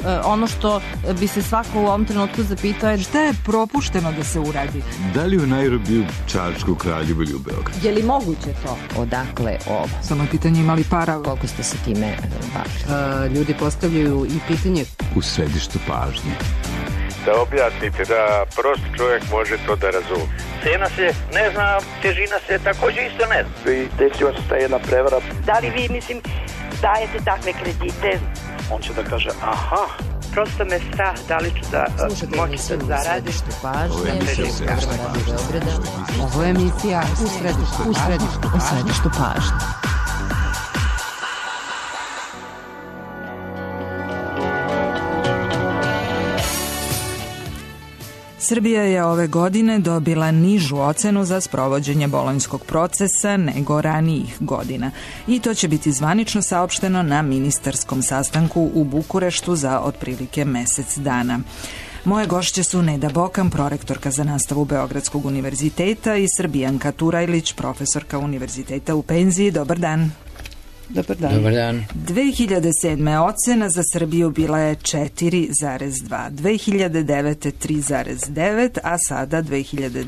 ono što bi se svako u ovom trenutku zapitao je šta je propušteno da se uradi? Da li u Nairobiju, Čačku, Kraljevu ili u Beogradu? Je li moguće to? Odakle ovo? Samo je pitanje imali para. Koliko ste se time bavili? Ljudi postavljaju i pitanje U središtu pažnje. Da objasnite da prost čovjek može to da razumije. Cena se ne zna, težina se također isto ne zna. I desila se ta jedna prevara. Da li vi, dajete takve kredite? On će da kaže, aha. Prosto me strah, da li ću da moći da zaradim. Ovo je emisija u središtu pažnje. Srbija je ove godine dobila nižu ocenu za sprovođenje bolonjskog procesa nego ranijih godina. I to će biti zvanično saopšteno na ministarskom sastanku u Bukureštu za otprilike mesec dana. Moje gošće su Neda Bokan, prorektorka za nastavu Beogradskog univerziteta, i Srbijanka Turajlić, profesorka univerziteta u penziji. Dobar dan. Dobar dan. Dobar dan. 2007. ocena za Srbiju bila je 4,2, 2009. 3,9, a sada 2012.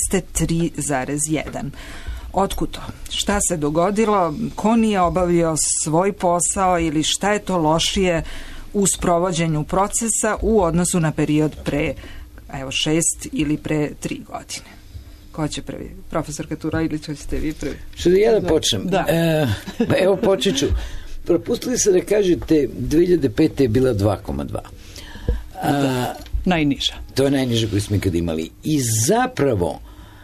3,1. Otkud to? Šta se dogodilo? Ko nije obavio svoj posao ili šta je to lošije u sprovođenju procesa u odnosu na period pre 6 ili pre 3 godine? Ko će prvi? Profesorka Turajlić, hoćete vi prvi? Što da ja da počnem? Da. Evo počet ću. Propustili se da kažete 2005. je bila 2,2. Najniža. To je najniža koju smo ikad imali. I zapravo,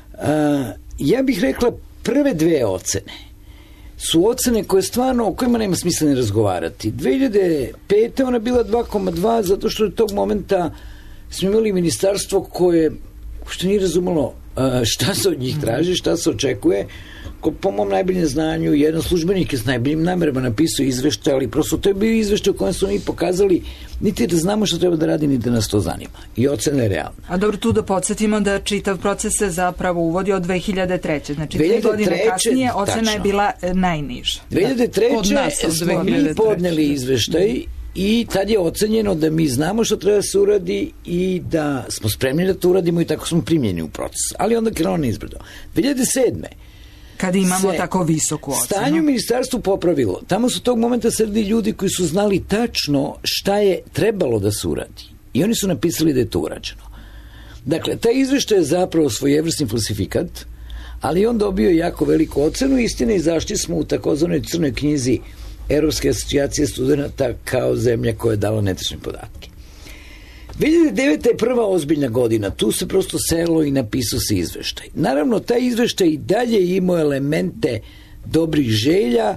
ja bih rekla, prve dve ocene su ocene koje stvarno, o kojima nema smisla ne razgovarati. 2005. ona je bila 2,2 zato što od tog momenta smo imali ministarstvo koje što nije razumelo šta se od njih traži, šta se očekuje. Po mom najboljem znanju, jedan službenik je s najboljim namerama napisao izveštaj, ali prosto to je bio izveštaj u kojem smo mi pokazali niti da znamo što treba da radi, niti da nas to zanima. I ocena je realna. A dobro, tu da podsjetimo da čitav proces se zapravo uvodi od 2003. Znači 2 godine kasnije ocena je bila najniža. 2003. smo mi podneli izveštaj i tad je ocenjeno da mi znamo što treba da se uradi i da smo spremni da to uradimo i tako smo primljeni u proces. Ali onda krenuo nizbrdo. 2007. Kad imamo tako visoku ocenu. Stanje u ministarstvu popravilo. Tamo su tog momenta sedeli ljudi koji su znali tačno šta je trebalo da se uradi. I oni su napisali da je to urađeno. Dakle, taj izveštaj je zapravo svojevrsni falsifikat, ali on dobio jako veliku ocenu. Istina, izašli smo u takozvanoj crnoj knjizi Evropske asocijacije studenta kao zemlja koja je dala netačne podatke. 2009. je prva ozbiljna godina, tu se prosto selo i napisao se izveštaj. Naravno, taj izveštaj i dalje imao elemente dobrih želja.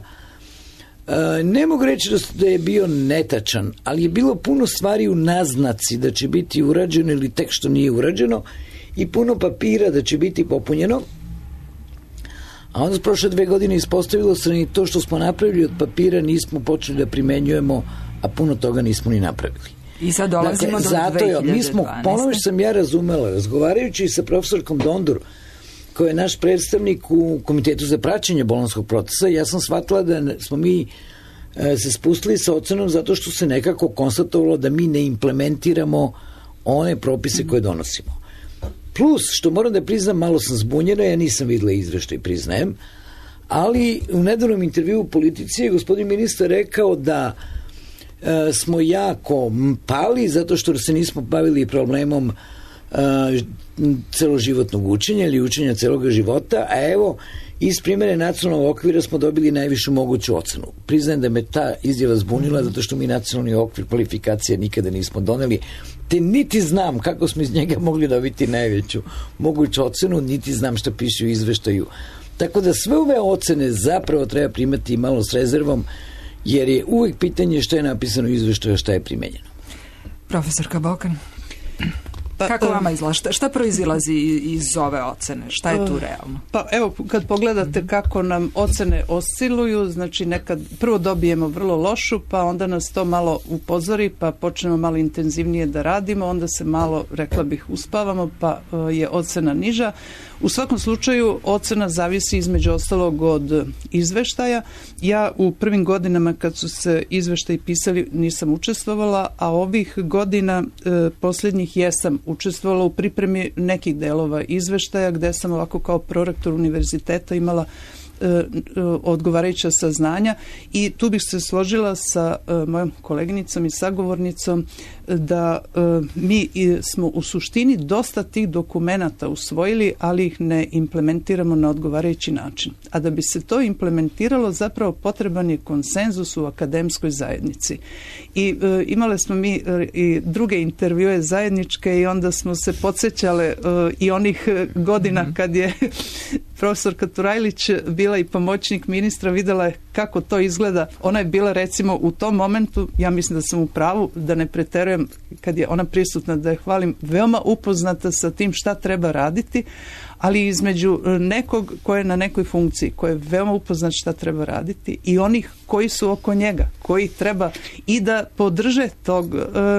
Ne mogu reći da je bio netačan, ali je bilo puno stvari u naznaci da će biti urađeno ili tek što nije urađeno i puno papira da će biti popunjeno. A onda prošle 2 godine ispostavilo se i to što smo napravili od papira nismo počeli da primenjujemo, a puno toga nismo ni napravili. I sad dolazimo do 2012. Mi smo, ponovno što sam ja razumela, razgovarajući sa profesorkom Dondur, koji je naš predstavnik u Komitetu za praćenje bolonjskog procesa, ja sam shvatila da smo mi se spustili sa ocenom zato što se nekako konstatovalo da mi ne implementiramo one propise koje donosimo. Plus, što moram da priznam, malo sam zbunjena, ja nisam videla izveštaj, priznajem, ali u nedavnom intervju u Politici je gospodin ministar rekao da smo jako pali zato što se nismo bavili problemom celoživotnog učenja ili učenja celoga života, a evo, iz primjere nacionalnog okvira smo dobili najvišu moguću ocenu. Priznajem da me ta izjava zbunila zato što mi nacionalni okvir kvalifikacije nikada nismo doneli, te niti znam kako smo iz njega mogli dobiti najveću moguću ocenu, niti znam šta piše u izveštaju. Tako da sve ove ocene zapravo treba primati malo s rezervom, jer je uvijek pitanje šta je napisano u izveštaju, šta je primenjeno. Profesorka Bokan, kako vama izgleda? Šta proizilazi iz ove ocene? Šta je tu realno? Pa evo, kad pogledate kako nam ocene osciluju, znači nekad prvo dobijemo vrlo lošu, pa onda nas to malo upozori, pa počnemo malo intenzivnije da radimo, onda se malo, rekla bih, uspavamo, pa je ocena niža. U svakom slučaju ocena zavisi između ostalog od izveštaja. Ja u prvim godinama kad su se izveštaji pisali nisam učestvovala, a ovih godina posljednjih jesam učestvovala u pripremi nekih delova izveštaja gde sam ovako kao prorektor univerziteta imala odgovarajuća saznanja i tu bih se složila sa mojom koleginicom i sagovornicom da mi smo u suštini dosta tih dokumenata usvojili, ali ih ne implementiramo na odgovarajući način. A da bi se to implementiralo, zapravo potreban je konsenzus u akademskoj zajednici. I imale smo mi i druge intervjue zajedničke i onda smo se podsjećale i onih godina kad je profesorka Turajlić bila i pomoćnik ministra, videla je kako to izgleda. Ona je bila recimo u tom momentu, ja mislim da sam u pravu, da ne preterujem kad je ona prisutna, da je hvalim, veoma upoznata sa tim šta treba raditi, ali između nekog ko je na nekoj funkciji, ko je veoma upoznat šta treba raditi i onih koji su oko njega, koji treba i da podrže tog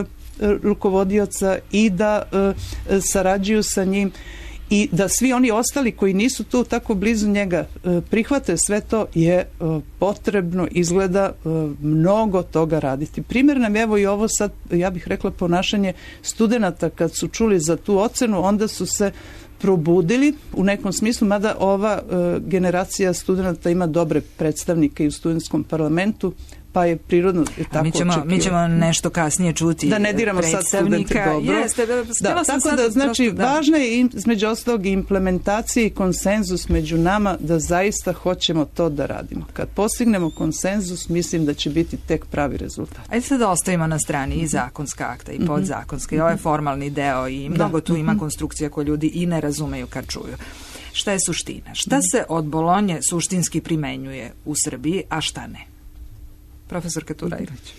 rukovodioca i da sarađuju sa njim i da svi oni ostali koji nisu tu tako blizu njega prihvate sve to, je potrebno izgleda mnogo toga raditi. Primjer nam evo i ovo sad, ja bih rekla, ponašanje studenata kad su čuli za tu ocenu, onda su se probudili u nekom smislu, mada ova generacija studenata ima dobre predstavnike i u studentskom parlamentu, pa je prirodno tako očekivati. Mi ćemo nešto kasnije čuti da ne diramo sad studente, dobro. Tako da, znači, važna je između ostalog implementacija i konsenzus među nama da zaista hoćemo to da radimo. Kad postignemo konsenzus, mislim da će biti tek pravi rezultat. Ajde sad da ostavimo na strani i zakonska akta i podzakonska i ovaj formalni deo i mnogo tu ima konstrukcija koje ljudi i ne razumeju kad čuju. Šta je suština? Šta se od Bolonje suštinski primenjuje u Srbiji, a šta ne? Profesorka Turajlić.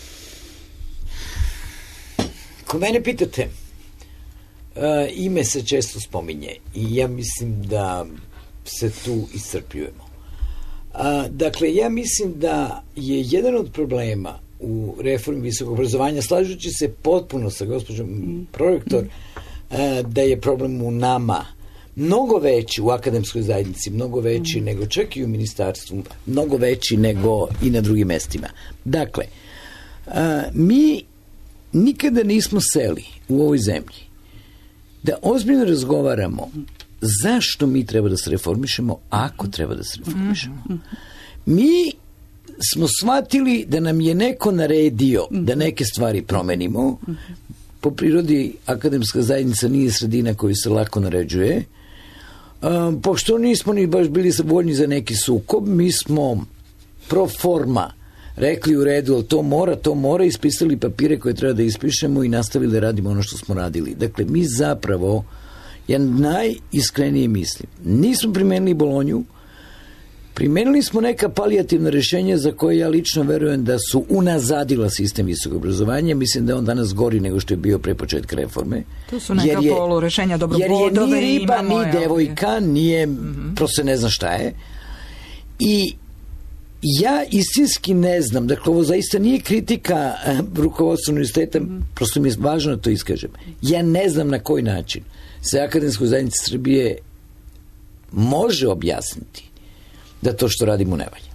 Ko mene pitate, ime se često spominje i ja mislim da se tu iscrpljujemo. Dakle, ja mislim da je jedan od problema u reformi visokog obrazovanja, slažući se potpuno sa gospođom prorektor, da je problem u nama mnogo veći u akademskoj zajednici, mnogo veći nego čak i u ministarstvu, mnogo veći nego i na drugim mestima. Dakle, mi nikada nismo seli u ovoj zemlji da ozbiljno razgovaramo zašto mi treba da se reformišemo, ako treba da se reformišemo. Mi smo shvatili da nam je neko naredio da neke stvari promenimo. Po prirodi akademska zajednica nije sredina koju se lako naređuje. Pošto nismo ni baš bili voljni za neki sukob, mi smo pro forma rekli u redu, ali to mora, ispisali papire koje treba da ispišemo i nastavili da radimo ono što smo radili. Dakle, mi zapravo, ja najiskrenije mislim, nismo primenili Bolonju, primenili smo neka palijativna rješenja za koje ja lično verujem da su unazadila sistem visokog obrazovanja. Mislim da je on danas gori nego što je bio pre početka reforme. To su neka polu rješenja dobrobodove. Jer je ni riba, ni devojka, nije, prosto ne znam šta je. I ja istinski ne znam, dakle ovo zaista nije kritika rukovodstva univerziteta, prosto mi je važno da to iskažem. Ja ne znam na koji način se akademskoj zajednici Srbije može objasniti da to što radimo ne valja.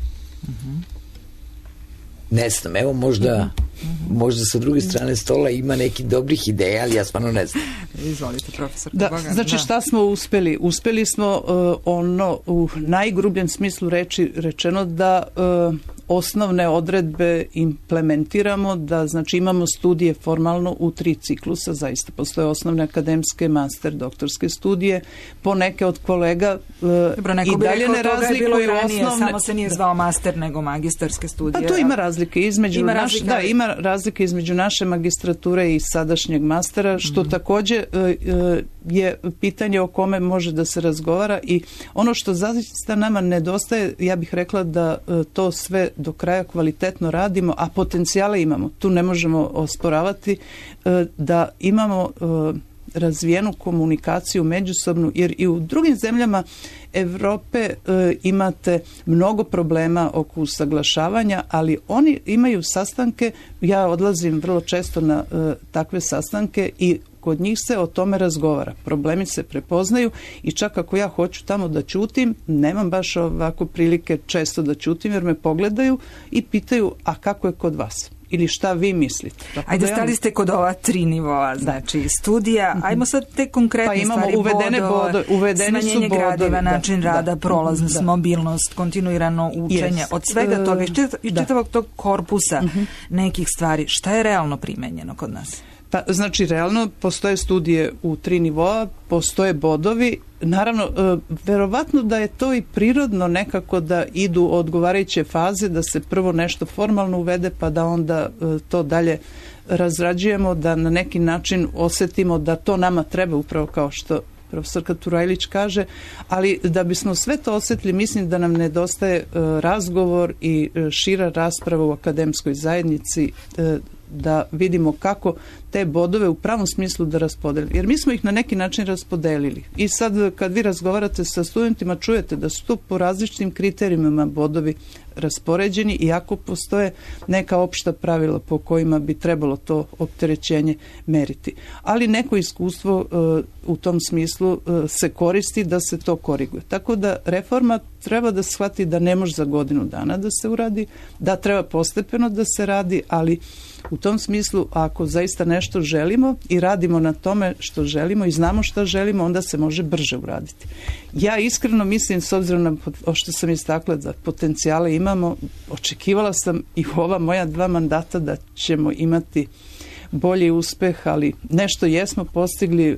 Ne znam, evo možda sa druge strane stola ima neki dobrih ideja, ali ja stvarno ne znam. Izvolite, profesor. Znači, šta smo uspeli? Uspeli smo ono u najgrubljem smislu reči rečeno da osnovne odredbe implementiramo, da znači imamo studije formalno u 3 ciklusa, zaista postoje osnovne akademske, master, doktorske studije, po neke od kolega i dalje ne razlikuju osnovne. Samo se nije zvao master nego magistarske studije. Pa tu ima razlike ima razlike između naše magistrature i sadašnjeg mastera, što također je pitanje o kome može da se razgovara i ono što zaista nama nedostaje, ja bih rekla da to sve do kraja kvalitetno radimo, a potencijale imamo. Tu ne možemo osporavati da imamo razvijenu komunikaciju međusobnu, jer i u drugim zemljama Evrope imate mnogo problema oko usaglašavanja, ali oni imaju sastanke, ja odlazim vrlo često na takve sastanke i kod njih se o tome razgovara. Problemi se prepoznaju i čak ako ja hoću tamo da ćutim, nemam baš ovako prilike često da ćutim jer me pogledaju i pitaju, a kako je kod vas? Ili šta vi mislite? Ajde, stali ste kod ova 3 nivoa, znači studija, ajmo sad te konkretne stvari, smanjenje gradiva, način rada, prolaznost, mobilnost, kontinuirano učenje, od svega toga, iz čitavog tog korpusa nekih stvari, šta je realno primenjeno kod nas? Pa, znači, realno postoje studije u 3 nivoa, postoje bodovi. Naravno, verovatno da je to i prirodno nekako da idu odgovarajuće faze, da se prvo nešto formalno uvede, pa da onda to dalje razrađujemo, da na neki način osetimo da to nama treba, upravo kao što profesorka Turajlić kaže, ali da bismo sve to osjetili, mislim da nam nedostaje razgovor i šira rasprava u akademskoj zajednici, da vidimo kako te bodove u pravom smislu da raspodelimo. Jer mi smo ih na neki način raspodelili. I sad kad vi razgovarate sa studentima, čujete da su tu po različitim kriterijima bodovi raspoređeni, iako postoje neka opšta pravila po kojima bi trebalo to opterećenje meriti. Ali neko iskustvo u tom smislu se koristi da se to koriguje. Tako da reforma treba da shvati da ne može za godinu dana da se uradi, da treba postepeno da se radi, ali u tom smislu, ako zaista nešto želimo i radimo na tome što želimo i znamo što želimo, onda se može brže uraditi. Ja iskreno mislim, s obzirom na što sam istakla da potencijale imamo, očekivala sam i u ova moja 2 mandata da ćemo imati bolji uspeh, ali nešto jesmo postigli,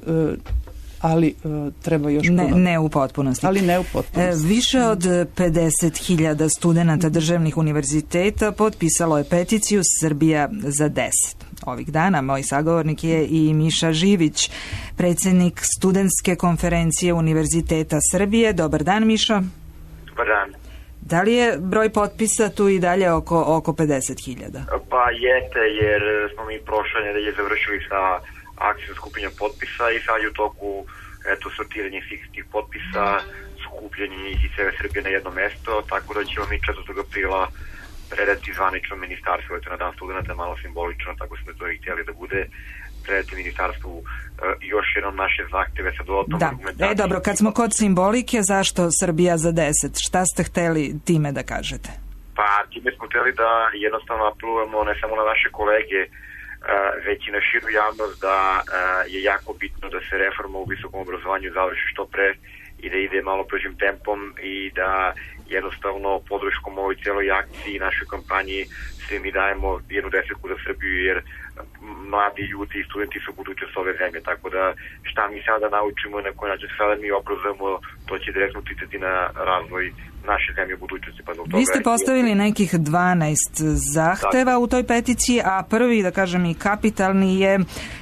ali treba još puno. Ne u potpunosti. Ali ne u potpunosti. Više od 50.000 studenata državnih univerziteta potpisalo je peticiju Srbija za 10. Ovih dana moj sagovornik je i Miša Živić, predsjednik Studentske konferencije Univerziteta Srbije. Dobar dan, Mišo. Dobar dan. Da li je broj potpisa tu i dalje oko 50.000? Pa jeste, jer smo mi prošle nedelje završili sa akcijom skupljanja potpisa i sad je u toku sortiranje fiksnih potpisa, skupljanje njih iz cele Srbije na jedno mesto, tako da ćemo mi 4. aprila predati zvanično ministarstvu, na dan studenta, malo simbolično, tako smo to i htjeli da bude, predati ministarstvu još jednom naše zahteve sa dodatnom argumentacijom. Dobro, kad smo kod simbolike, zašto Srbija za 10? Šta ste hteli time da kažete? Pa time smo htjeli da jednostavno apelujemo ne samo na naše kolege, već i na širu javnost da je jako bitno da se reforma u visokom obrazovanju završi što pre i da ide malo bržim tempom i da jednostavno podrškom ovoj cijeloj akciji i našoj kampanji svi mi dajemo 1 desetku za Srbiju, jer mladi ljudi i studenti su budućnost ove zemlje, tako da šta mi sada naučimo i na koji način sada mi obrazujemo, to će direktno uticati na razvoj naše zemlje u budućnosti. Pa zbog toga vi ste postavili nekih 12 zahteva u toj peticiji, a prvi, da kažem i kapitalni, je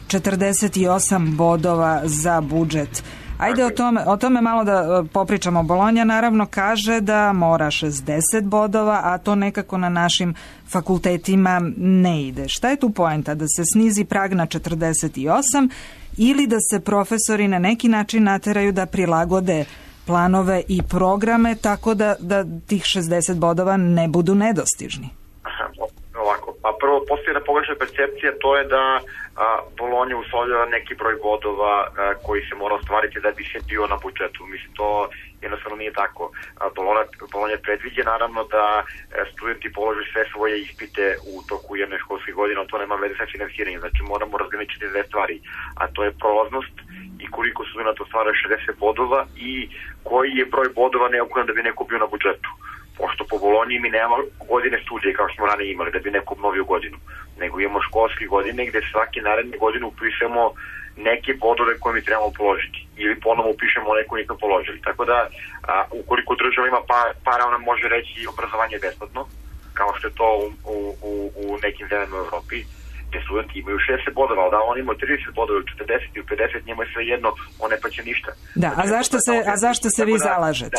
48 bodova za budžet. Ajde o tome malo da popričamo. Bolonja naravno kaže da mora 60 bodova, a to nekako na našim fakultetima ne ide. Šta je tu poenta? Da se snizi prag na 48 ili da se profesori na neki način nateraju da prilagode planove i programe tako da tih 60 bodova ne budu nedostižni? Ovako, pa prvo postoji jedna pogrešna percepcija, to je da Bolonja uslovljava neki broj bodova koji se mora ostvariti da bi se bio na budžetu. Mislim, to jednostavno nije tako. Bolonja predviđa naravno da studenti polože sve svoje ispite u toku jedne školske godine, ali to nema veze sa finansiranjem. Znači moramo razgraničiti 2 stvari, a to je prolaznost i koliko studenta ostvaruje 60 bodova i koji je broj bodova neophodan da bi neko bio na budžetu. Pošto po Bolonji mi nemamo godine studije kao što smo ranije imali da bi neko obnovio godinu, nego imamo školske godine gde svake naredne godine upišemo neke bodove koje mi trebamo položiti ili ponovo upišemo one koje nismo položili. Tako da ukoliko država ima para, ona može reći obrazovanje je besplatno, kao što je to u nekim zemljama u Evropi, gde studenti imaju 60 bodova, ali da oni imaju 30 bodova, 40 ili 50, njima je sve jedno, on ne plaća ništa. Da, a zašto se vi zalažete?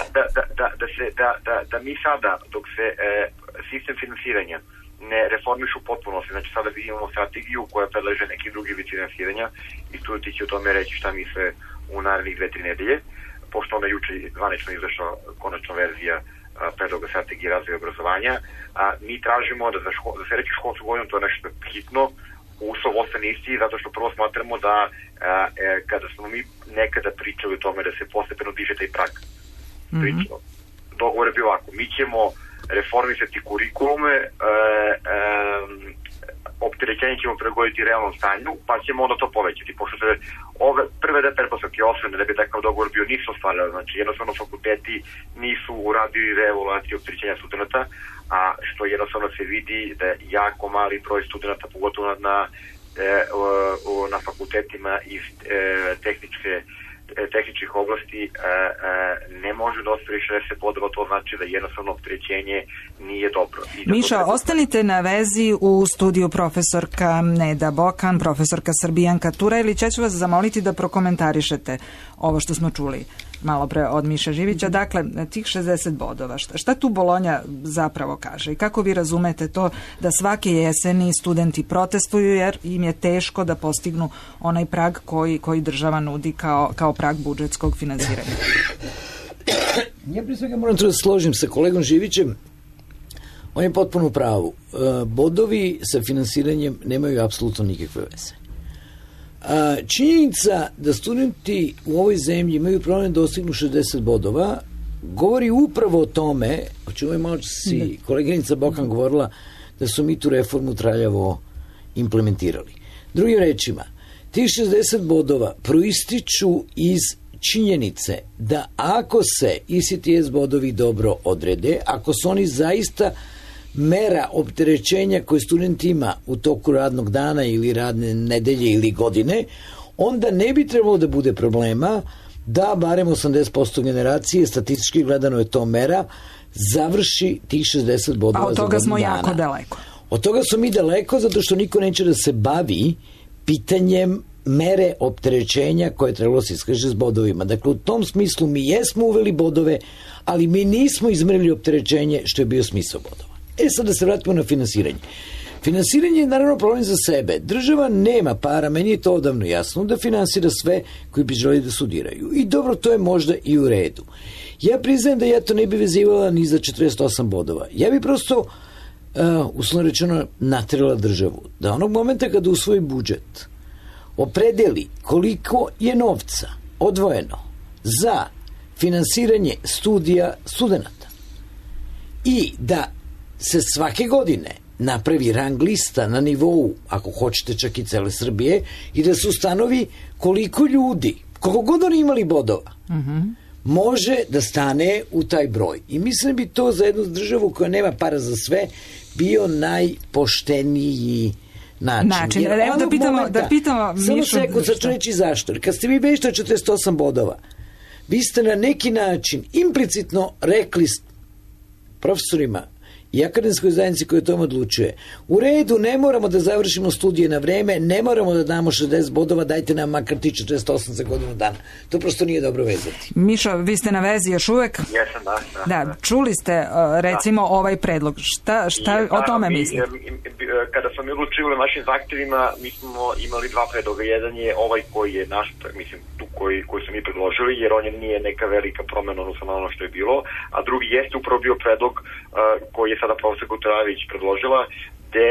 Da mi sada, dok se sistem finansiranja ne reformišu u potpunosti, znači sada vidimo strategiju koja predlaže neki drugi vid finansiranja i studenti će o tome reći šta misle u narednih 2-3 nedelje, pošto onda juče zvanično izašla konačna verzija predloga strategije razvoja obrazovanja. Mi tražimo da za sledeću školsku godinu, to je nešto hitno, uslov ostane isti, zato što prvo smatramo da kada smo mi nekada pričali o tome da se postepeno diže taj prag, dogovor je bio ovako, mi ćemo reformisati kurikulume, opterećenje ćemo prilagoditi realnom stanju, pa ćemo onda to povećati, pošto se ove prve dve pretpostavke osnovne da bi takav dogovor bio nisu ostvarili, znači jednostavno fakulteti nisu uradili reevaluaciju opterećenja studenta, a što jednostavno se vidi da je jako mali broj studenta, pogotovo na fakultetima iz tehničkih oblasti ne može da ostvari 60 bodova, to znači da jednostavno opterećenje nije dobro. Miša, ostanite na vezi u studiju profesorka Neda Bokan, profesorka Srbijanka Turajlić. Ja ću vas zamoliti da prokomentarišete ovo što smo čuli malo pre od Miše Živića. Dakle, tih 60 bodova, šta tu Bolonja zapravo kaže i kako vi razumete to da svake jeseni studenti protestuju jer im je teško da postignu onaj prag koji država nudi kao prag budžetskog finansiranja? Ja prije svega moram da složim sa kolegom Živićem. On je potpuno u pravu. Bodovi sa finansiranjem nemaju apsolutno nikakve veze. Činjenica da studenti u ovoj zemlji imaju problem da dostignu 60 bodova govori upravo o tome, o čemu je malo si koleginica Bokan govorila, da su mi tu reformu traljavo implementirali. Drugim rečima, tih 60 bodova proističu iz činjenice da ako se ECTS bodovi dobro odrede, ako su oni zaista mera opterećenja koje student ima u toku radnog dana ili radne nedelje ili godine, onda ne bi trebalo da bude problema da barem 80% generacije, statistički gledano je to mera, završi tih 60 bodova za godinu dana. A od toga smo jako daleko. Od toga smo mi daleko zato što niko neće da se bavi pitanjem mere opterećenja koje trebalo se iskaže s bodovima. Dakle, u tom smislu mi jesmo uveli bodove, ali mi nismo izmerili opterećenje što je bio smisao bodova. Sad da se vratimo na finansiranje. Finansiranje je naravno problem za sebe. Država nema para, meni je to odavno jasno, da finansira sve koji bi želeli da studiraju. I dobro, to je možda i u redu. Ja priznajem da ja to ne bi vezivala ni za 48 bodova. Ja bi prosto, uslovno rečeno, naterala državu da onog momenta kada usvoji budžet opredeli koliko je novca odvojeno za finansiranje studija studenta i da se svake godine napravi rang lista na nivou, ako hoćete čak i cele Srbije, i da se ustanovi koliko ljudi, koliko god oni imali bodova, može da stane u taj broj. I mislim bi to za jednu državu koja nema para za sve bio najpošteniji način. Evo da pitamo Mišu. Samo sekund, sad ću reći zašto. Jer kad ste vi već 48 bodova, vi ste na neki način implicitno rekli profesorima i akademskoj zajednici koja o tome odlučuje. U redu, ne moramo da završimo studije na vreme, ne moramo da damo 60 bodova, dajte nam makar ti 48 za godinu dana. To prosto nije dobro vezati. Mišo, vi ste na vezi još uvek? Jesam, da. Čuli ste recimo ovaj predlog. Šta o tome mislite? Kada smo mi odlučivali našim zahtjevima, mi smo imali dva predloga. Jedan je ovaj koji je naš, mislim, tu koji smo mi predložili, jer on nije neka velika promena odnosno na ono što je bilo, a drugi jeste upravo bio predlog koji je sada profesor Gutaravić predložila, gde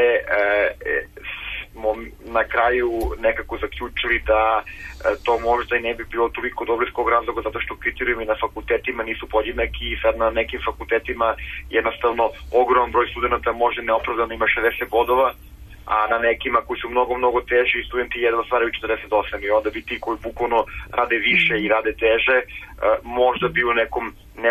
smo na kraju nekako zaključili da to možda i ne bi bilo toliko dobro iz kog razloga, zato što kriterijumi na fakultetima nisu podjednaki i sad na nekim fakultetima jednostavno ogroman broj studenta može neopravdano ima 60 bodova, a na nekima koji su mnogo teži i studenti jedva stvaraju 48 i onda bi ti koji bukvalno rade više i rade teže možda bi u nekom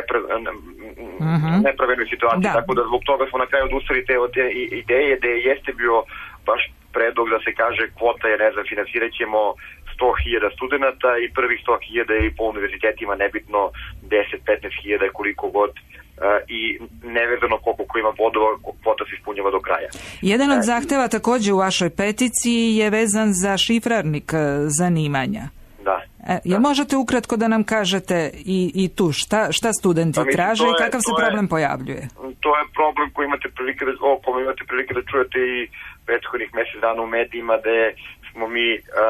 nepravednoj situaciji. Tako da zbog toga smo na kraju odustali te ideje da jeste bio baš predlog da se kaže kvota je, ne znam, financirat ćemo 100.000 studenta i prvih 100.000 i po univerzitetima, nebitno 10-15.000 koliko god i nevezano koliko ko ima bodova, kvota se ispunjava do kraja. Jedan od zahteva takođe u vašoj peticiji je vezan za šifrarnik zanimanja. Da. Jel možete ukratko da nam kažete i tu šta studenti traže i kakav se problem pojavljuje? To je problem koji imate prilike da čujete i prethodnih mjesec dana u medijima, da smo mi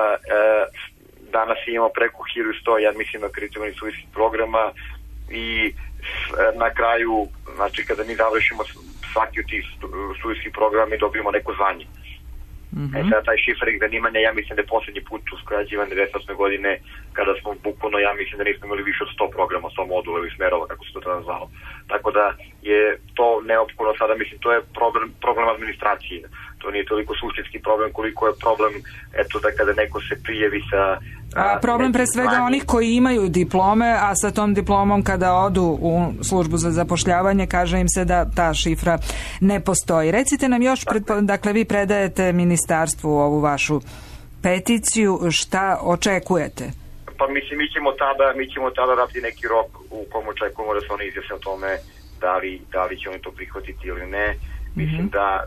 danas imamo preko 1100, ja mislim, akreditovanih studijskih programa i na kraju, znači kada mi završimo svaki od tih studijskih programa mi dobijemo neko zvanje. Sada taj šifring zanimanja, ja mislim da je posljednji put usklađivan 98. godine, kada smo bukvalno, ja mislim da nismo imali više od 100 programa, 100 modula ili smerova, kako se to tada zvalo. Tako da je to neophodno sada, mislim, to je problem administracije. To nije toliko suštinski problem koliko je problem, eto, da kada neko se prijavi sa... A problem pre svega onih koji imaju diplome, a sa tom diplomom kada odu u službu za zapošljavanje, kaže im se da ta šifra ne postoji. Recite nam još, dakle, vi predajete ministarstvu ovu vašu peticiju, šta očekujete? Pa mislim, mi ćemo tada dati neki rok u kom očekujemo da se oni izjasne o tome da li će oni to prihvatiti ili ne. Mislim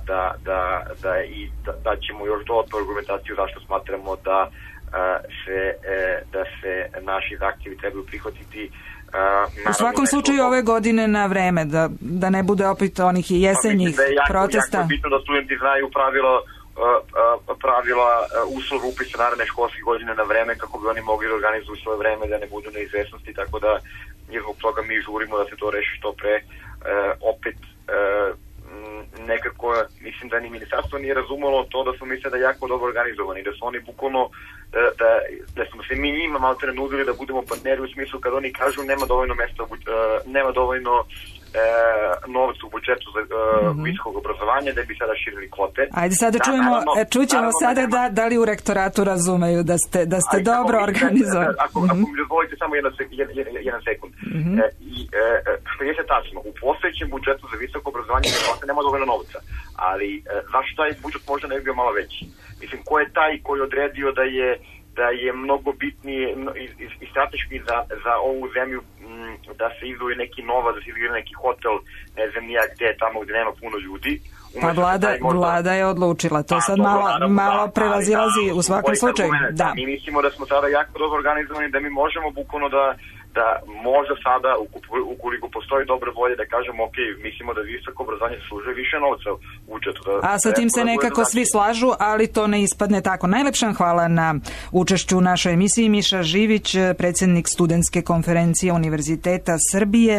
da ćemo još dodatnu argumentaciju zašto smatramo da se naši zahtjevi trebaju prihvatiti. U svakom slučaju ove godine na vreme, da ne bude opet onih jesenjih protesta. Jako je bitno da studenti znaju pravila uslova upisa naredne školske godine na vreme, kako bi oni mogli da organizuju svoje vreme, da ne budu neizvesnosti, tako da zbog toga mi žurimo da se to reši što pre. Opet nekako, mislim da ni ministarstvo nije razumelo to da smo mislili da je jako dobro organizovani, da su oni bukvalno, da smo se mi njima malo te nudili da budemo partneri u smislu kad oni kažu nema dovoljno mesta, nema dovoljno novca u budžetu za visokog obrazovanja, da bi sada širili kvote. Ajde sada čućemo sada da li u rektoratu razumeju da ste dobro organizovani. Ako mi dozvolite samo jedan sekund. Što je se tačno, u postojećem budžetu za visoko obrazovanje nema dovoljno novca, ali zašto taj budžet možda ne bi bio malo veći? Mislim, ko je taj koji je odredio da je mnogo bitnije i strateški za ovu zemlju da se izdvoji neki novac, da se izgradi neki hotel, ne znam nijak gde, tamo gde nema puno ljudi. Pa vlada je odlučila, to sad malo prevazilazi u svakom slučaju. Mi mislimo da smo sada jako dobro organizovani, da mi možemo bukvalno da možda sada, ukoliko postoji dobre volje, da kažemo, ok, mislimo da visoko obrazovanje služe više novca u budžetu. A sa tim se nekako svi slažu, ali to ne ispadne tako. Najlepša hvala na učešću u našoj emisiji. Miša Živić, predsjednik Studentske konferencije Univerziteta Srbije.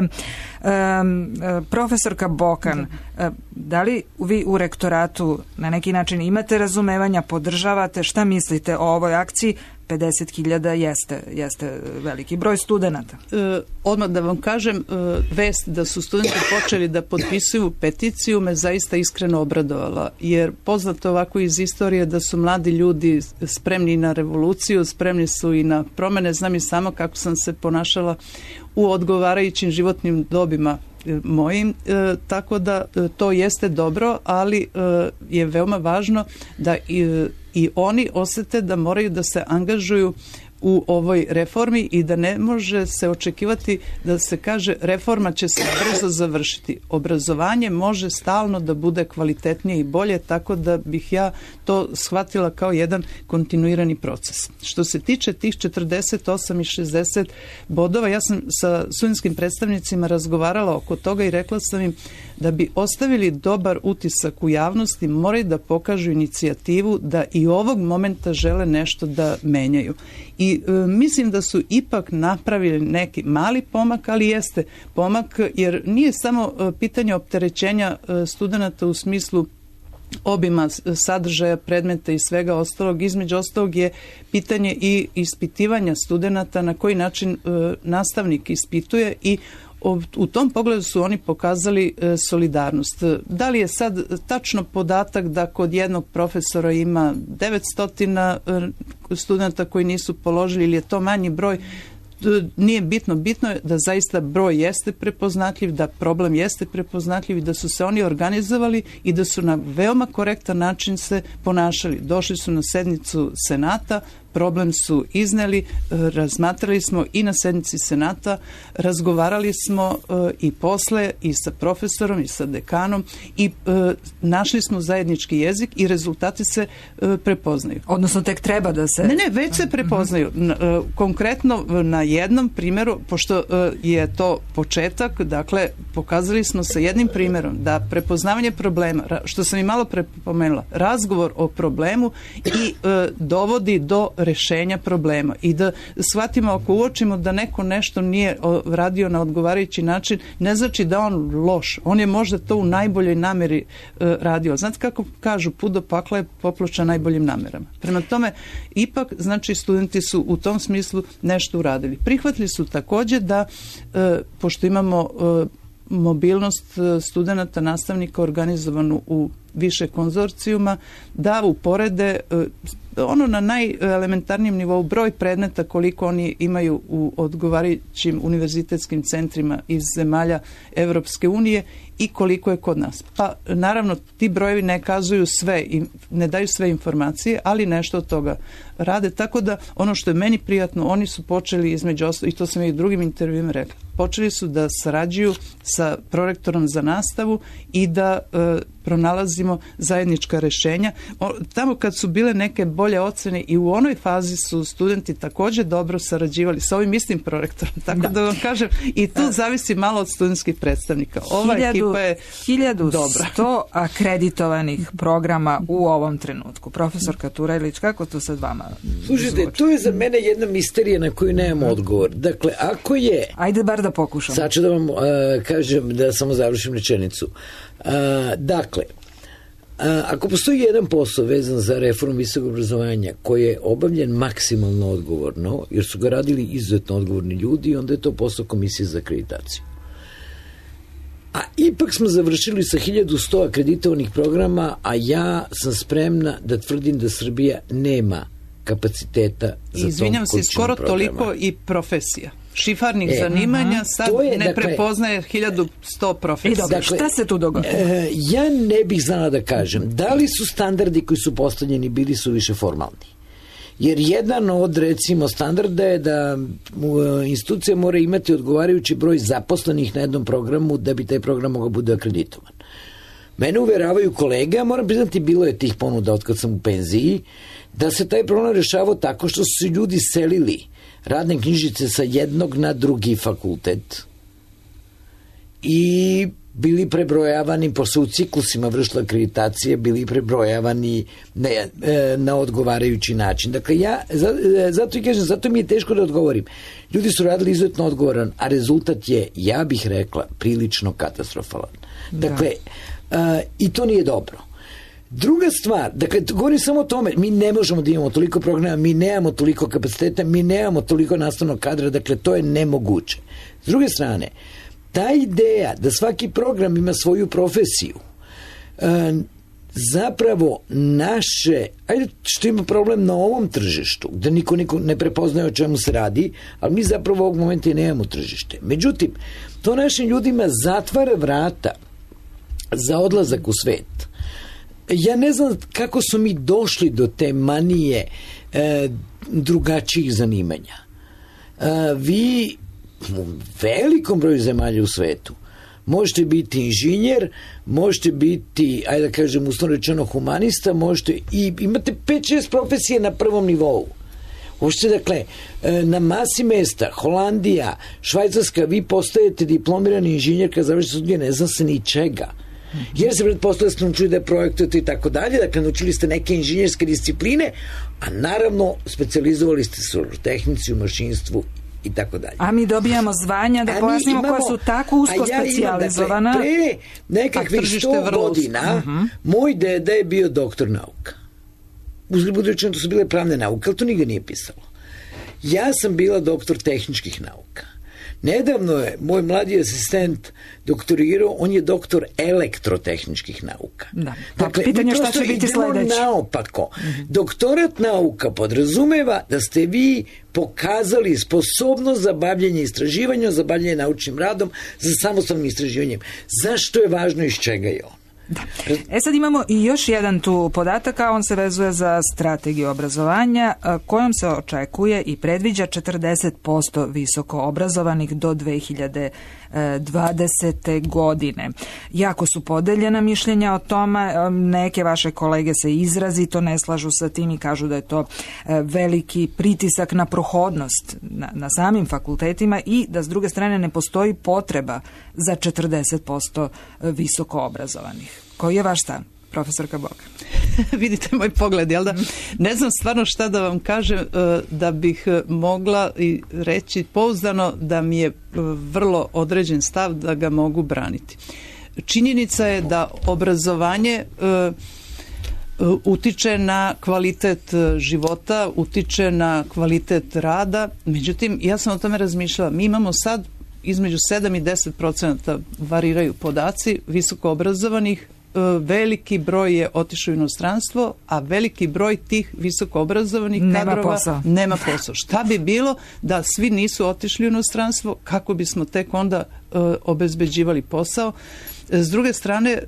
Profesorka Bokan, da li vi u rektoratu na neki način imate razumevanja, podržavate, šta mislite o ovoj akciji? 50.000 jeste veliki broj studenata. Odmah da vam kažem, vest da su studenti počeli da potpisuju peticiju me zaista iskreno obradovala, jer poznato ovako iz istorije da su mladi ljudi spremni na revoluciju, spremni su i na promene. Znam i samo kako sam se ponašala u odgovarajućim životnim dobima mojim, tako da to jeste dobro, ali je veoma važno da i oni osete da moraju da se angažuju u ovoj reformi i da ne može se očekivati da se kaže reforma će se brzo završiti. Obrazovanje može stalno da bude kvalitetnije i bolje, tako da bih ja to shvatila kao jedan kontinuirani proces. Što se tiče tih 48 i 60 bodova, ja sam sa studentskim predstavnicima razgovarala oko toga i rekla sam im da bi ostavili dobar utisak u javnosti, moraju da pokažu inicijativu da i ovog momenta žele nešto da menjaju. I mislim da su ipak napravili neki mali pomak, ali jeste pomak, jer nije samo pitanje opterećenja studenata u smislu obima sadržaja, predmeta i svega ostalog. Između ostalog je pitanje i ispitivanja studenata, na koji način nastavnik ispituje i u tom pogledu su oni pokazali solidarnost. Da li je sad tačno podatak da kod jednog profesora ima 900 studenta koji nisu položili ili je to manji broj, nije bitno. Bitno je da zaista broj jeste prepoznatljiv, da problem jeste prepoznatljiv i da su se oni organizovali i da su na veoma korektan način se ponašali. Došli su na sednicu Senata, problem su izneli, razmatrali smo i na sednici Senata, razgovarali smo i posle i sa profesorom i sa dekanom i našli smo zajednički jezik i rezultati se prepoznaju. Odnosno tek treba da se... Ne, već se prepoznaju. Konkretno na jednom primjeru, pošto je to početak, dakle, pokazali smo sa jednim primjerom da prepoznavanje problema, što sam i malo prepomenula, razgovor o problemu i dovodi do rešenja problema i da shvatimo, ako uočimo da neko nešto nije radio na odgovarajući način, ne znači da on loš. On je možda to u najboljoj nameri radio. Znate kako kažu, put do pakla je popločen najboljim namerama. Prema tome, ipak, znači, studenti su u tom smislu nešto uradili. Prihvatili su također da, pošto imamo mobilnost studenata, nastavnika organizovanu u više konzorcijuma, da uporede ono na najelementarnijem nivou broj predmeta koliko oni imaju u odgovarajućim univerzitetskim centrima iz zemalja Evropske unije i koliko je kod nas. Pa naravno ti brojevi ne kazuju sve i ne daju sve informacije, ali nešto od toga rade. Tako da ono što je meni prijatno, oni su počeli između ostalog, i to sam i u drugim intervjuima rekla, počeli su da sarađuju sa prorektorom za nastavu i da pronalazimo zajednička rešenja. Tamo kad su bile neke bolje ocene i u onoj fazi su studenti također dobro sarađivali sa ovim istim prorektorom. Tako da vam kažem, i tu zavisi malo od studentskih predstavnika. Ova ekipa je dobra. 1100 akreditovanih programa u ovom trenutku. Profesorka Turajlić, kako to sad vama Slušajte, zvuči? to je za mene jedna misterija na koju nemamo odgovor. Dakle, ako je... Ajde bar da pokušamo. Sad ću da vam kažem, da samo završim rečenicu. Dakle, ako postoji jedan posao vezan za reformu visokog obrazovanja koji je obavljen maksimalno odgovorno, jer su ga radili izuzetno odgovorni ljudi, onda je to posao Komisije za akreditaciju. A ipak smo završili sa 1100 akreditovanih programa, a ja sam spremna da tvrdim da Srbija nema kapaciteta za izvinjam se, skoro toliko i profesija. Šifarnih zanimanja sad ne prepoznaje 1100 profesija. Dakle, šta se tu dogodilo? Ja ne bih znala da kažem. Da li su standardi koji su postavljeni bili su više formalni? Jer jedan od, recimo, standarda je da institucija mora imati odgovarajući broj zaposlenih na jednom programu da bi taj program mogao bude akreditovan. Mene uveravaju kolege, a moram priznati, bilo je tih ponuda od kad sam u penziji, da se taj problem rešavao tako što su se ljudi selili radne knjižice sa jednog na drugi fakultet i bili prebrojavani, posle u ciklusima vršila akreditacije, bili prebrojavani na odgovarajući način. Dakle, ja zato i kažem, zato mi je teško da odgovorim. Ljudi su radili izuzetno odgovoran, a rezultat je, ja bih rekla, prilično katastrofalan. Dakle, i to nije dobro. Druga stvar, dakle, govorim samo o tome, mi ne možemo da imamo toliko programa, mi nemamo toliko kapaciteta, mi nemamo toliko nastavnog kadra, dakle, to je nemoguće. S druge strane, ta ideja da svaki program ima svoju profesiju, zapravo naše, ajde što ima problem na ovom tržištu, da niko ne prepoznaje o čemu se radi, ali mi zapravo ovog momenta i nemamo tržište. Međutim, to našim ljudima zatvara vrata za odlazak u svet. Ja ne znam kako su mi došli do te manije drugačijih zanimanja. Vi u velikom broju zemalja u svetu možete biti inženjer, možete biti, ajde da kažem, uslovno rečeno humanista, možete i imate 5-6 profesije na prvom nivou. Uopšte, dakle, na masi mesta, Holandija, Švajcarska, vi postajete diplomirani inženjer kad završite studije, ne zna se ni čega. Jer se pretpostavlja ste naučili da projektujete i tako dalje, dakle naučili ste neke inženjerske discipline, a naravno specijalizovali ste se u tehnici, u mašinstvu i tako dalje. A mi dobijamo zvanja, da pojasnimo, koja su tako usko specijalizovana. Dakle, pre nekakvih 100 godina moj deda je bio doktor nauka. Uzgled budu rečeno, to su bile pravne nauke, ali to nigde nije pisalo. Ja sam bila doktor tehničkih nauka. Nedavno je moj mladi asistent doktorirao, on je doktor elektrotehničkih nauka. Da. Dakle, pitanje šta će biti sledeće. Naopako. Doktorat nauka podrazumeva da ste vi pokazali sposobnost za bavljenje istraživanjem, za bavljenje naučnim radom, za samostalnim istraživanjem. Zašto je važno i iz čega je on? Da. Sad imamo i još jedan tu podatak, a on se vezuje za strategiju obrazovanja kojom se očekuje i predviđa 40% visoko obrazovanih do 2020. godine. Jako su podeljena mišljenja o tome, neke vaše kolege se izrazito ne slažu sa tim i kažu da je to veliki pritisak na prohodnost na samim fakultetima i da s druge strane ne postoji potreba za 40% visoko obrazovanih. Koji je vaš stav? Profesorka Boka. Vidite moj pogled, jel da? Ne znam stvarno šta da vam kažem da bih mogla i reći pouzdano da mi je vrlo određen stav da ga mogu braniti. Činjenica je da obrazovanje utiče na kvalitet života, utiče na kvalitet rada. Međutim, ja sam o tome razmišljala. Mi imamo sad između 7 i 10% variraju podaci visoko obrazovanih. Veliki broj je otišao u inostranstvo, a veliki broj tih visoko obrazovanih kadrova nema posao. Šta bi bilo da svi nisu otišli u inostranstvo, kako bismo tek onda obezbeđivali posao? S druge strane,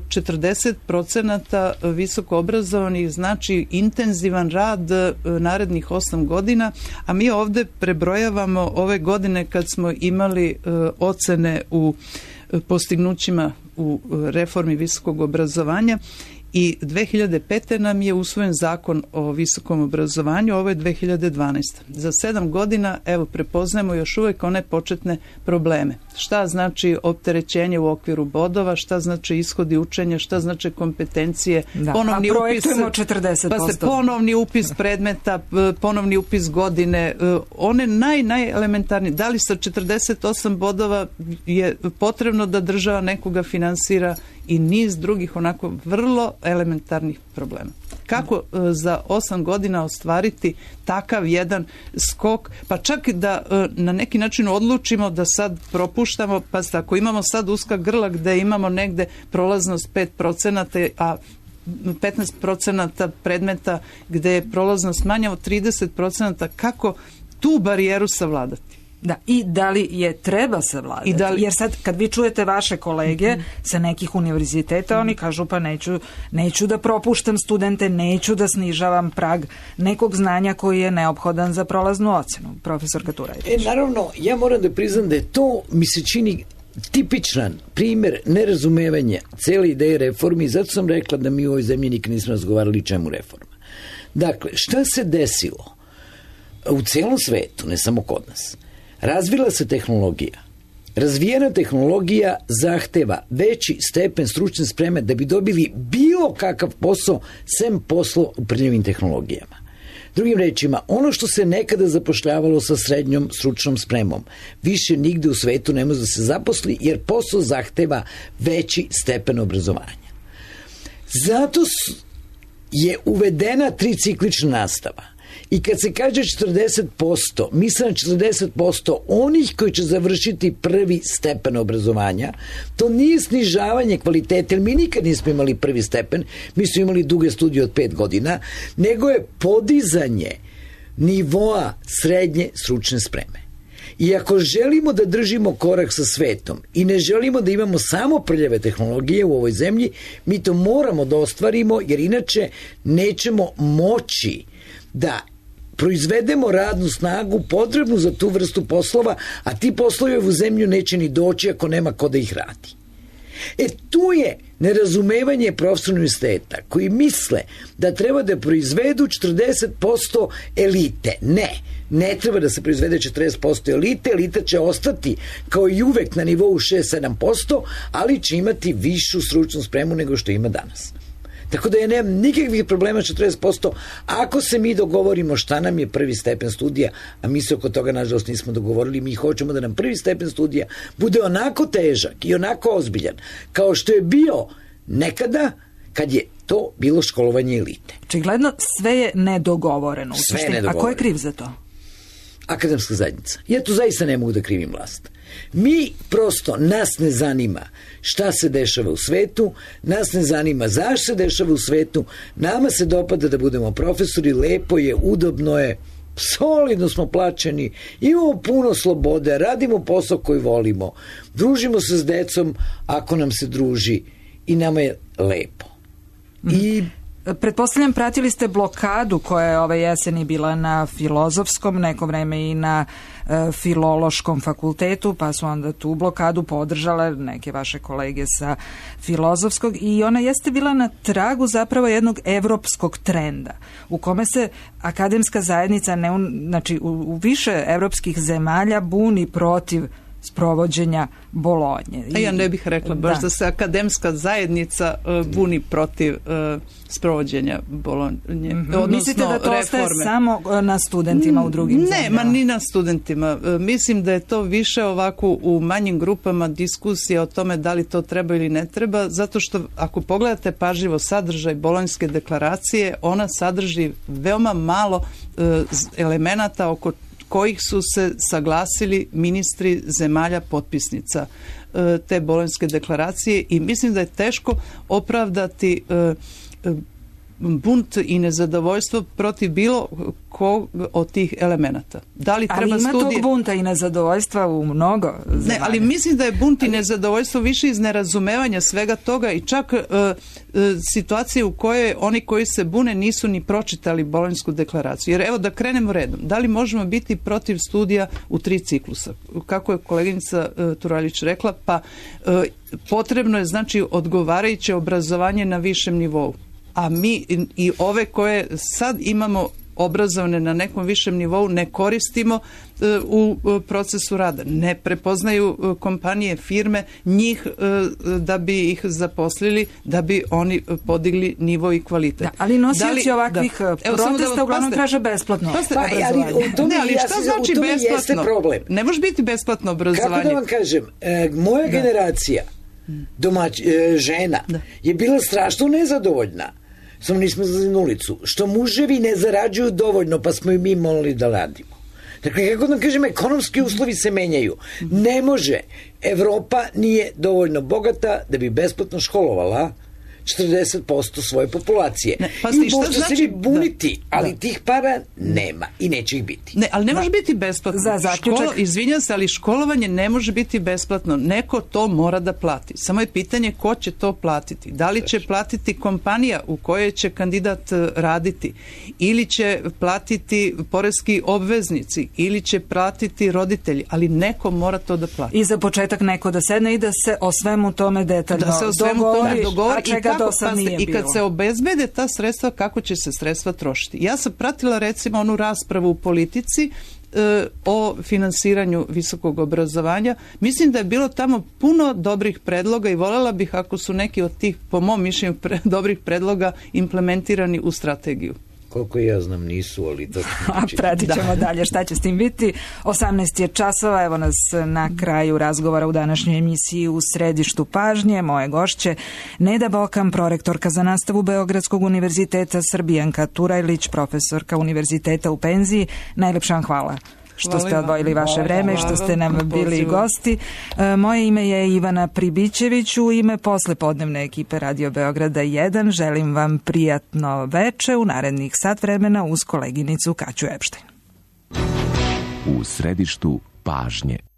40% visoko obrazovanih znači intenzivan rad narednih 8 godina, a mi ovdje prebrojavamo ove godine kad smo imali ocene u postignućima u reformi visokog obrazovanja i 2005. nam je usvojen zakon o visokom obrazovanju, ovo je 2012. Za 7 godina, evo, prepoznajemo još uvijek one početne probleme. Šta znači opterećenje u okviru bodova, šta znači ishodi učenja, šta znači kompetencije, ponovni upis, 40%. Ponovni upis predmeta, ponovni upis godine, one najelementarnije. Da li sa 48 bodova je potrebno da država nekoga finansira i niz drugih onako vrlo elementarnih problema. Kako za 8 godina ostvariti takav jedan skok, pa čak da na neki način odlučimo da sad propuštamo, pa ako imamo sad uska grla gde imamo negde prolaznost 5%, a 15% predmeta gde je prolaznost manja od 30%, kako tu barijeru savladati? Da, i da li je treba savladati? Jer sad kad vi čujete vaše kolege sa nekih univerziteta, oni kažu pa neću da propuštam studente, neću da snižavam prag nekog znanja koji je neophodan za prolaznu ocenu. Profesorka Turajlić. Naravno, ja moram da priznam da je to, mi se čini tipičan primjer nerazumevanja cele ideje reformi, zato sam rekla da mi u ovoj zemlji nikad nismo razgovarali čemu reforma. Dakle, šta se desilo u celom svetu, ne samo kod nas? Razvila se tehnologija. Razvijena tehnologija zahteva veći stepen stručne spreme da bi dobili bilo kakav posao sem posla u prljavim tehnologijama. Drugim rečima, ono što se nekada zapošljavalo sa srednjom stručnom spremom, više nigde u svetu ne može da se zaposli jer posao zahteva veći stepen obrazovanja. Zato je uvedena triciklična nastava. I kad se kaže 40%, misle na 40% onih koji će završiti prvi stepen obrazovanja, to nije snižavanje kvalitete, jer mi nikad nismo imali prvi stepen, mi smo imali duge studije od 5 godina, nego je podizanje nivoa srednje stručne spreme. I ako želimo da držimo korak sa svetom i ne želimo da imamo samo prljave tehnologije u ovoj zemlji, mi to moramo da ostvarimo, jer inače nećemo moći da proizvedemo radnu snagu potrebnu za tu vrstu poslova, a ti poslovi u zemlju neće ni doći ako nema ko da ih radi. Tu je nerazumevanje profesora univerziteta koji misle da treba da proizvedu 40% elite. Ne treba da se proizvede 40% elite, elita će ostati kao i uvek na nivou 6-7%, ali će imati višu stručnu spremu nego što ima danas. Tako da ja nemam nikakvih problema 40%, ako se mi dogovorimo šta nam je prvi stepen studija, a mi se oko toga nažalost nismo dogovorili, mi hoćemo da nam prvi stepen studija bude onako težak i onako ozbiljan, kao što je bio nekada kad je to bilo školovanje elite. Očigledno sve je nedogovoreno. Sve je nedogovoreno. A ko je kriv za to? Akademska zajednica. Ja tu zaista ne mogu da krivim vlast. Mi prosto, nas ne zanima šta se dešava u svetu, nas ne zanima zašto se dešava u svetu, nama se dopada da budemo profesori, lepo je, udobno je, solidno smo plaćeni, imamo puno slobode, radimo posao koji volimo, družimo se s decom ako nam se druži i nama je lepo. I pretpostavljam, pratili ste blokadu koja je ove jeseni bila na Filozofskom, neko vreme i na Filološkom fakultetu, pa su onda tu blokadu podržale neke vaše kolege sa Filozofskog i ona jeste bila na tragu zapravo jednog evropskog trenda u kome se akademska zajednica znači u više evropskih zemalja buni protiv sprovođenja Bolonje. A ja ne bih rekla baš da se akademska zajednica buni protiv sprovođenja Bolonje. Mislite da to ostaje samo na studentima u drugim zemljama? Ne, ma ni na studentima. Mislim da je to više ovako u manjim grupama diskusija o tome da li to treba ili ne treba, zato što ako pogledate pažljivo sadržaj Bolonjske deklaracije, ona sadrži veoma malo elemenata oko kojih su se saglasili ministri zemalja potpisnica te Bolonjske deklaracije i mislim da je teško opravdati bunt i nezadovoljstvo protiv bilo kog od tih elemenata. Da li treba ali ima tog bunta i nezadovoljstva u mnogo zemalja. Ne, ali mislim da je bunt i nezadovoljstvo više iz nerazumevanja svega toga i čak situacije u kojoj oni koji se bune nisu ni pročitali Bolonjsku deklaraciju. Jer evo da krenemo redom. Da li možemo biti protiv studija u 3 ciklusa? Kako je koleginica Turaljić rekla, pa potrebno je znači odgovarajuće obrazovanje na višem nivou. A mi i ove koje sad imamo obrazovane na nekom višem nivou ne koristimo u procesu rada. Ne prepoznaju kompanije, firme njih da bi ih zaposlili, da bi oni podigli nivo i kvalitet. Da, ali nosioci ovakvih protesta uglavnom traže besplatno obrazovanje. Ali šta znači besplatno? Ne može biti besplatno obrazovanje. Kako da vam kažem, moja generacija žena je bila strašno nezadovoljna. Samo nismo zazili na ulicu. Što muževi ne zarađuju dovoljno, pa smo i mi molili da radimo. Dakle, kako da kažem, ekonomski uslovi se menjaju. Ne može. Evropa nije dovoljno bogata da bi besplatno školovala 40% svoje populacije. I možete se vi buniti, ali tih para nema i neće ih biti. Ne, ali ne može biti besplatno. Izvinjam se, ali školovanje ne može biti besplatno. Neko to mora da plati. Samo je pitanje ko će to platiti. Da li će platiti kompanija u kojoj će kandidat raditi ili će platiti poreski obveznici ili će platiti roditelji, ali neko mora to da plati. I za početak neko da sedne i da se o svemu tome detaljno dogovori, I kad se obezbede ta sredstva, kako će se sredstva trošiti. Ja sam pratila recimo onu raspravu u politici o finansiranju visokog obrazovanja. Mislim da je bilo tamo puno dobrih predloga i voljela bih ako su neki od tih, po mom mišljenju, dobrih predloga implementirani u strategiju. Koliko ja znam nisu, ali to pratit ćemo dalje šta će s tim biti. 18 je časova, evo nas na kraju razgovora u današnjoj emisiji U središtu pažnje. Moje gošće Neda Bokam, prorektorka za nastavu Beogradskog univerziteta, Srbijanka Turajlić, profesorka univerziteta u penziji. Najlepša vam hvala što ste odvojili vaše vreme i što ste nam bili gosti. Moje ime je Ivana Pribićević, u ime poslepodnevne ekipe Radio Beograda 1. Želim vam prijatno veče u narednih sat vremena uz koleginicu Kaću Epštajn. U središtu pažnje.